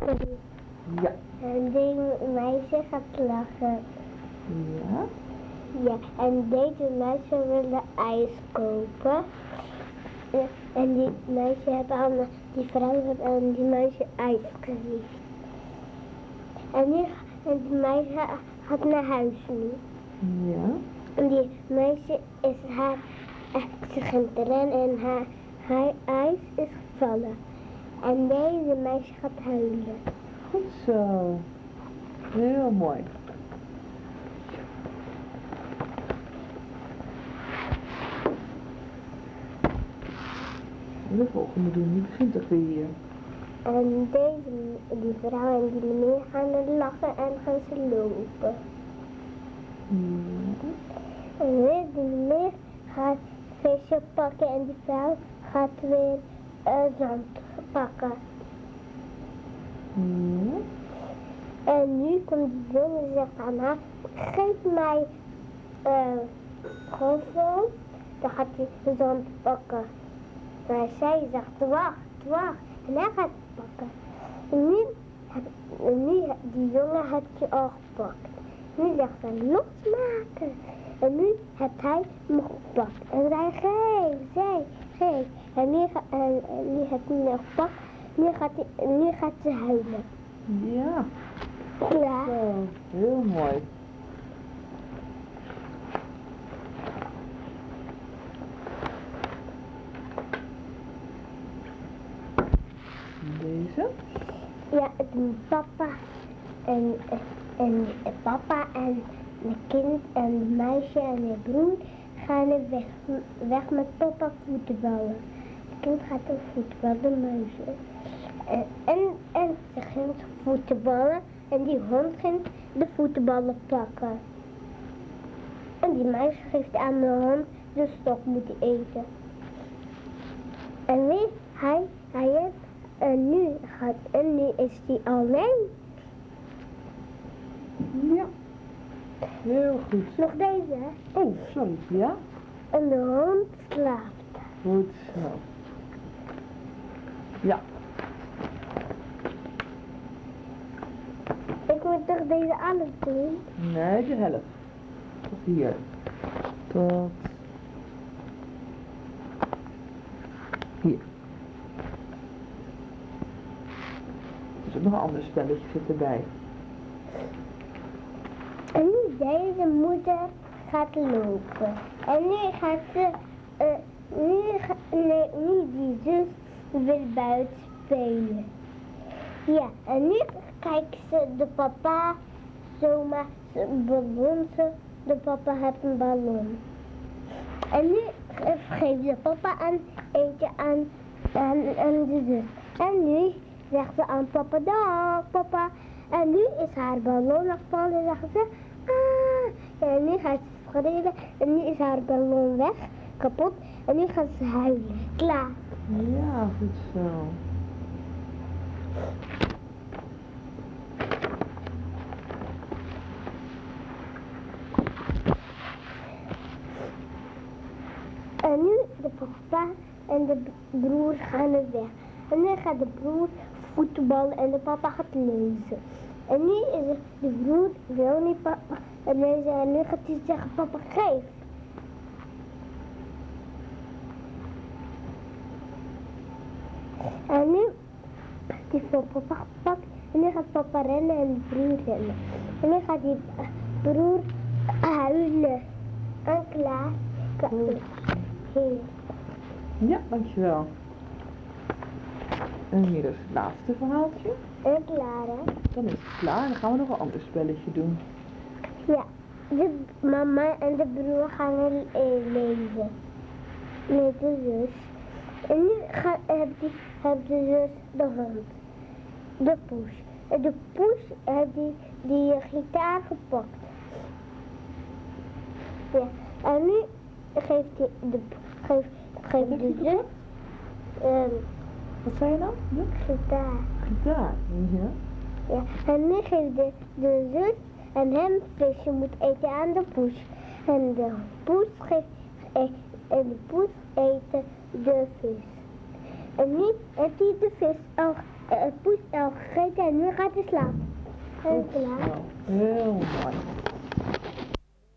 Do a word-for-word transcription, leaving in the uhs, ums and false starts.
Ja. En deze meisje gaat lachen. Ja. Ja, en deze meisje willen ijs kopen. Ja, en die meisje heeft aan die vrouw heeft aan die meisje ijs gericht. En, die, en die meisje gaat naar huis nu. Ja. En die meisje is haar, ze gaat rennen en haar, haar ijs is gevallen. En deze meisje gaat huilen. Goed zo. Heel mooi. De volgende doen, die begint toch weer hier. En deze, die vrouw en die meneer gaan er lachen en gaan ze lopen. Ja. En weer die meneer gaat visje pakken en die vrouw gaat weer uh, zand pakken. Ja. En nu komt die jongen en zegt aan haar, geef mij uh, goffel, dan gaat hij de zand pakken. Maar zij zegt, wacht, wacht, en hij gaat het pakken. En nu, en nu die jongen heeft je al gepakt. Nu zegt hij, losmaken. En nu heeft hij hem gepakt. En hij geef, zij, geef. En nu, en, en nu heeft hij hem gepakt. Nu gaat, hij, nu gaat ze huilen. Ja. Klaar. Zo, heel mooi. Deze? Ja, het is papa en, en papa en mijn kind en het meisje en mijn broer gaan er weg, weg met papa voetballen. Het kind gaat er voetballen, de muizen. En, en, en ze ging voetballen en die hond ging de voetballen pakken. En die muis geeft aan de hond de stok moet eten. En wie hij, hij heeft En nu, gaat, en nu is hij alleen. Ja. Heel goed. Nog deze. Oh, sorry. Ja? En de hond slaapt. Goed zo. Ja. Ik moet toch deze alles doen? Nee, de helft. Tot hier. Tot hier. Er zit nog een ander spelletje zit erbij. En nu deze moeder gaat lopen. En nu gaat ze, uh, nu, ga, nee, nu die zus wil buiten spelen. Ja, en nu kijkt ze de papa zomaar, ze ballon ze, de papa heeft een ballon. En nu geeft de papa een eentje aan, aan, aan de zus. En nu zegt ze aan papa, dag papa. En nu is haar ballon afgevallen en zegt ze, ah. En nu gaat ze schreeuwen en nu is haar ballon weg, kapot. En nu gaat ze huilen. Klaar. Ja, goed zo. En nu de papa en de broer gaan er weg. En nu gaat de broer voetballen en de papa gaat lezen. En nu is de broer wil niet papa lezen en nu gaat hij zeggen papa geef. En nu heeft hij voor papa gepakt en nu gaat papa rennen en de broer rennen. En nu gaat die broer huilen. En klaar. Goed. Hier. Ja, dankjewel. En hier is het laatste verhaaltje. En klaar hè? Dan is het klaar. Dan gaan we nog een ander spelletje doen. Ja, de mama en de broer gaan er eh, lezen. Met de zus. En nu gaat, heeft, die, heeft de zus de hond. De poes. En de poes heeft die, die gitaar gepakt. Ja, en nu geeft die, de, geeft, geeft de zus um, Wat zei je dan? Ja? gitaar. Gitaar. Ja. Ja, en nu geeft de, de zus en hem visje moet eten aan de poes. En de poes geeft, eh, en de poes eten de vis. En nu heeft hij de vis al uh, Poes al gegeten en nu gaat hij slapen. En Goed klaar. zo. Heel mooi.